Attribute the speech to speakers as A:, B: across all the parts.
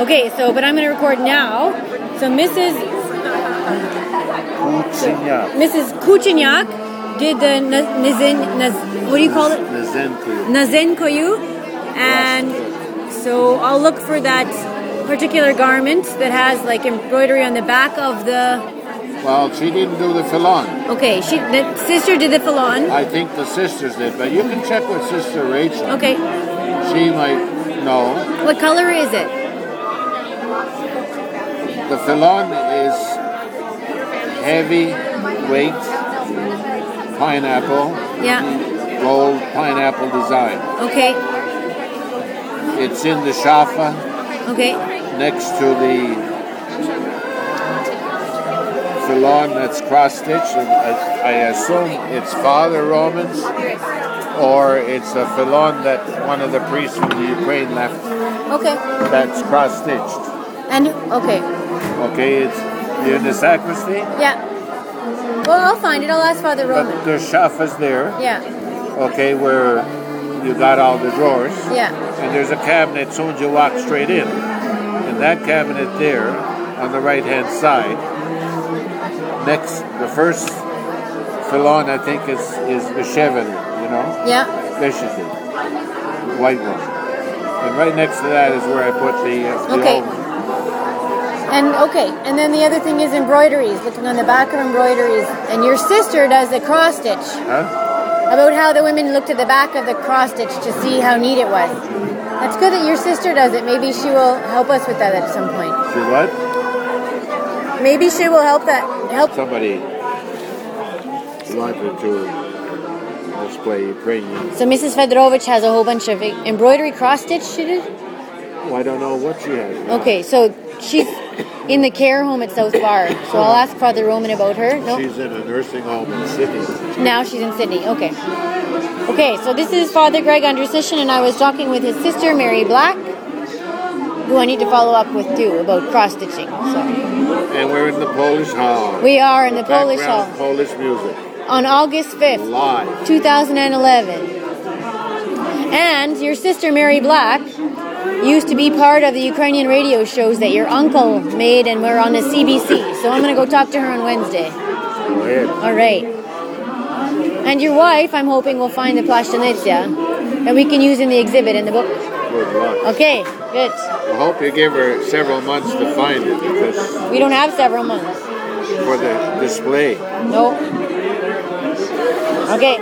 A: Okay, but I'm going to record now. So Mrs. Kuchinyak did the what do you call it? Nazenkoyu. And so I'll look for that particular garment that has like embroidery on the back of the...
B: Well, she didn't do the filon.
A: Okay, the sister did the filon.
B: I think the sisters did, but you can check with Sister Rachel.
A: Okay.
B: She might know.
A: What color is it?
B: The filon is heavy weight pineapple.
A: Yeah.
B: Gold pineapple design.
A: Okay.
B: It's in the shafa.
A: Okay.
B: Next to the filon that's cross-stitched. I assume it's Father Romans, or it's a filon that one of the priests from the Ukraine left.
A: Okay.
B: That's cross-stitched.
A: And, okay.
B: Okay, you're in the sacristy?
A: Yeah. Well, I'll find it. I'll ask Father Roman.
B: But the shafa's there.
A: Yeah.
B: Okay, where you got all the drawers.
A: Yeah.
B: And there's a cabinet as soon as you walk straight in. And that cabinet there, on the right-hand side, next, the first filon, I think, is the Chevel, you know?
A: Yeah.
B: Veshiti, white one. And right next to that is where I put the
A: okay.
B: oven.
A: And then the other thing is embroideries, looking on the back of embroideries. And your sister does the cross-stitch.
B: Huh?
A: About how the women looked at the back of the cross-stitch to see how neat it was. That's good that your sister does it. Maybe she will help us with that at some point.
B: She what?
A: Maybe she will help
B: somebody wanted to display Ukrainian.
A: So Mrs. Fedorovich has a whole bunch of embroidery cross-stitch she did?
B: Well, I don't know what she has.
A: Okay, so she's in the care home at South Bar. So I'll ask Father Roman about her. No?
B: She's in a nursing home in Sydney.
A: Now she's in Sydney. Okay. Okay, so this is Father Greg Andrusian, and I was talking with his sister, Mary Black, who I need to follow up with, too, about cross-stitching. So.
B: And we're in the Polish Hall.
A: We are in the Polish Hall.
B: Polish music.
A: On August 5th,
B: live.
A: 2011. And your sister, Mary Black, used to be part of the Ukrainian radio shows that your uncle made and were on the CBC. So I'm going to go talk to her on Wednesday.
B: Go ahead.
A: All right. And your wife, I'm hoping, will find the Plashtanetsia that we can use in the exhibit in the book.
B: Good luck.
A: Okay, good.
B: I hope you give her several months to find it, because...
A: We don't have several months.
B: For the display.
A: No. Okay.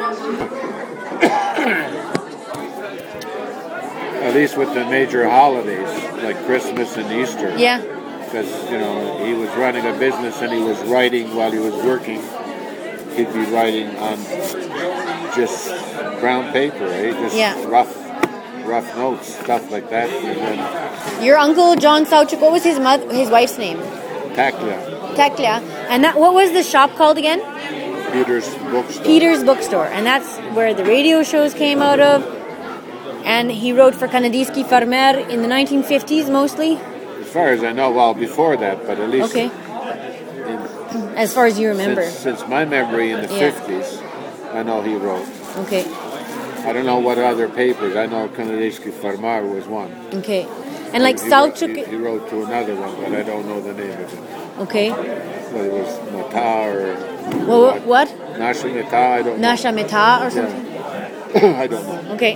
B: At least with the major holidays, like Christmas and Easter.
A: Yeah.
B: Because, he was running a business and he was writing while he was working. He'd be writing on just brown paper, eh? Just rough notes, stuff like that. And then
A: your uncle John Sauchuk, what was his wife's name?
B: Taklia.
A: And what was the shop called again?
B: Peter's Bookstore.
A: Peter's Bookstore, and that's where the radio shows came out of. And he wrote for Kanadiyski Farmer in the 1950s mostly.
B: As far as I know, well, before that, but at least.
A: Okay. As far as you remember.
B: Since my memory in the 50s, I know he wrote.
A: Okay.
B: I don't know what other papers. I know Kanadiyski Farmer was one.
A: Okay. And like Sauchuk...
B: He wrote to another one, but I don't know the name of it.
A: Okay.
B: Well, it was Mata or...
A: Well, what?
B: Nasha Meta, I don't know.
A: Nasha Meta or something?
B: Yeah. I don't know.
A: Okay.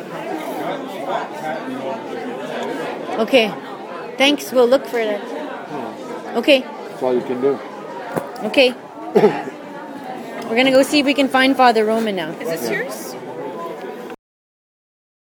A: Okay. Thanks, we'll look for that. Okay.
B: That's all you can do.
A: Okay. We're going to go see if we can find Father Roman now.
C: Is this yours?